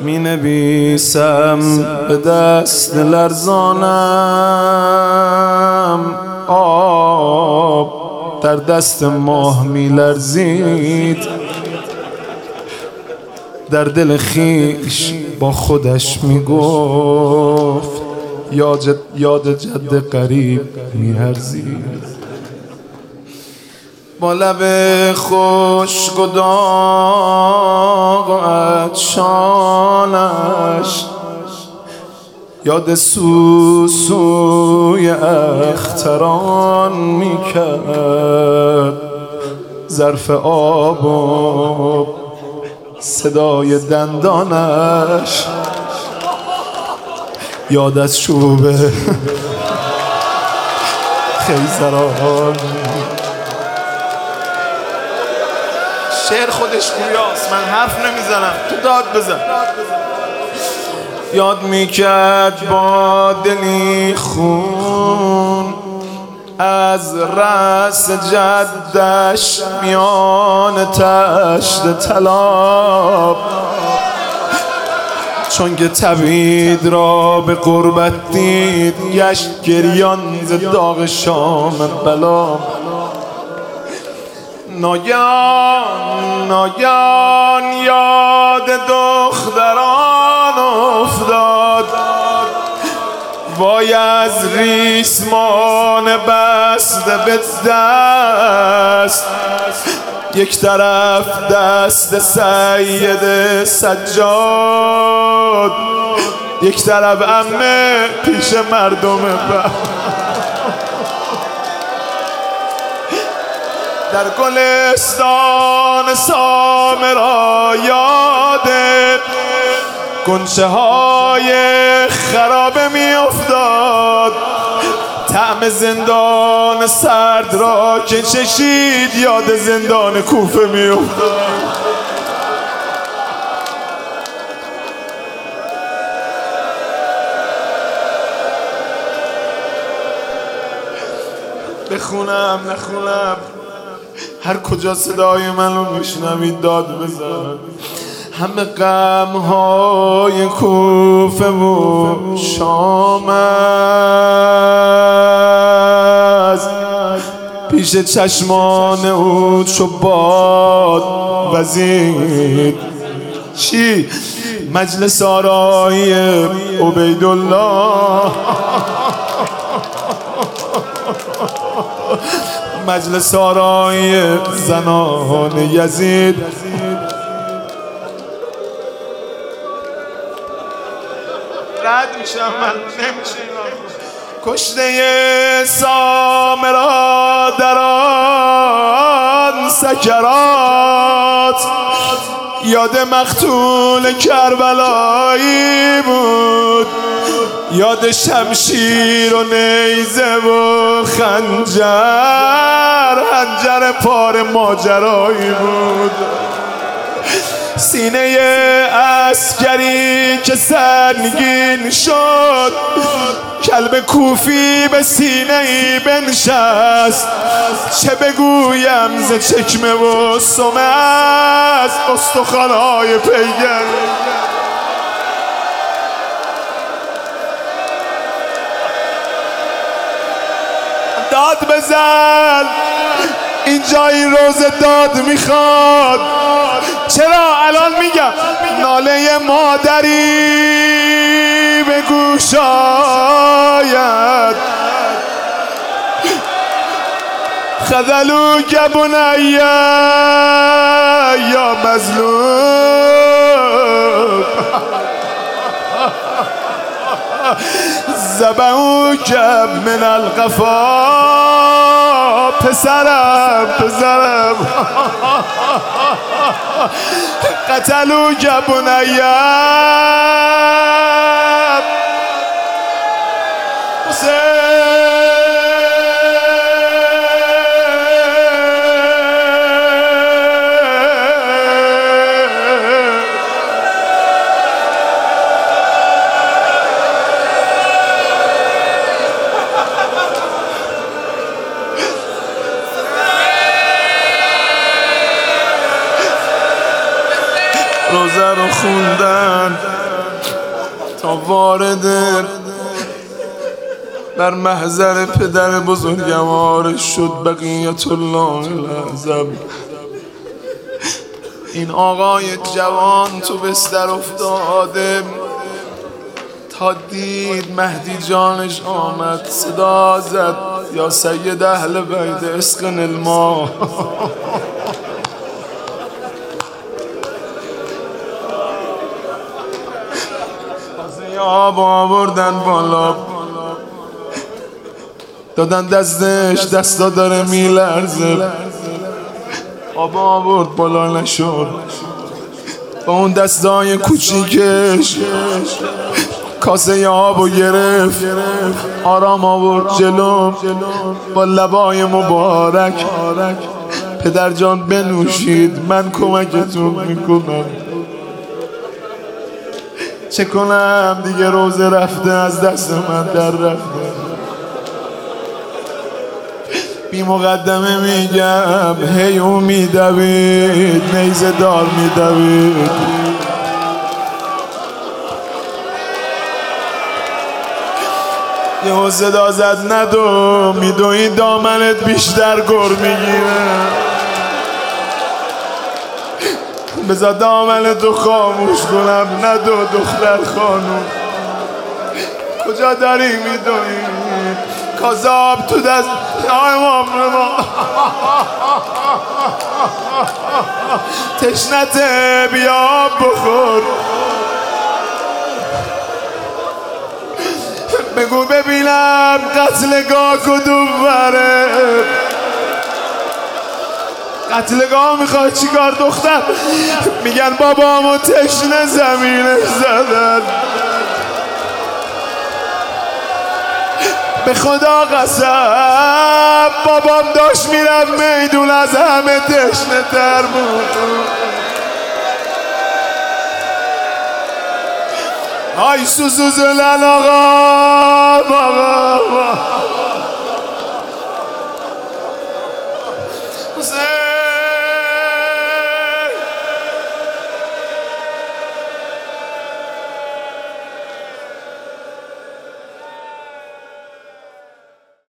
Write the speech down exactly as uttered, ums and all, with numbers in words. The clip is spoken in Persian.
می نویسم به دست لرزانم، آب در دست ماه می لرزید، در دل خیش با خودش می گفت یاد یاد جد قریب می ارزید. با لب خشک و داغ و عطشانش یاد سوسوی اختران می کرد، ظرف آب و صدای دندانش یاد از چوب خیزران. شعر خودش گویاست، من حرف نمیزنم، تو داد بزن. یاد میکرد با دلی خون از رأس جدش میان تشت طلاب، چون که تبعید را به غربت دید گشت گریان ز داغ شام بلا. ناگهان ناگهان یاد دختران افتاد، وای از ریسمان بسته به دست، یک طرف دست سید سجاد، یک طرف عمه پیش مردم بر. در گلستان سامرا یاد گنچه های خرابه می افتاد، طعم زندان سرد را که چشید یاد زندان کوفه می افتاد. بخونم نخونم، هر کجا صدای منو میشنوید داد بزن. همه غم‌های کوفه و شام است پیش چشمان او چو باد وزید. چی؟ مجلس آرایی عبیدالله، مجلس آرای زنان یزید. رد میشم من، نمیشه کشته سامرا در آن سکرات، یاد مقتول کربلایی بود، یاد شمشیر و نیزه و خنجر، خنجر پار ماجرایی بود. سینه عسکری که سنگین شد، کلب کوفی به سینه ای بنشست. چه بگویم ز چکمه و سمه از استخوان‌های پیگر. داد بزن، اینجا این روز داد میخواد. چرا الان میگم ناله مادری به گوش آید. خذلوک بنی یا مظلوم، ذبحوک من القفا. پسرم پسرم قتلوک بنی حسین. روزه رو خوندن تا وارد بر محضر پدر بزرگوار شد بقیت الله الاعظم. این آقای جوان تو بستر افتاده تا دید مهدی جانش آمد، صدا زد یا سید اهل بیت اسقن الماء. آب آوردن بالا دادن دستش، دستا داره میلرزه. آب آورد بالا نشد، با اون دستای کوچیکش کاسه آبو گرفت، آرام آورد جلو با لبای مبارک. پدر جان بنوشید، من کمکتون میکنم. چه کنم دیگه، روزه رفته از دست من در رفته. بی مقدمه میگم هی اون میدوید، نیزه دار میدوید. یه صدا زد ندو، میدوی دامنت بیشتر گر میگیره. بذار دامنتو خاموش کنم، ندو دختر خانوم. کجا داری میدوی؟ کذاب تو دست امام ما تشنته، بیا بخور. بگو ببینم قتلگاه کدوم بره؟ قتلگاه میخوای چیکار دختر؟ میگن بابامو تشنه زمینش زدن. به خدا قسم بابام داشت میرم میدون، از همه تشنه تر بود. آی سوزوزلن آقا آقا حسین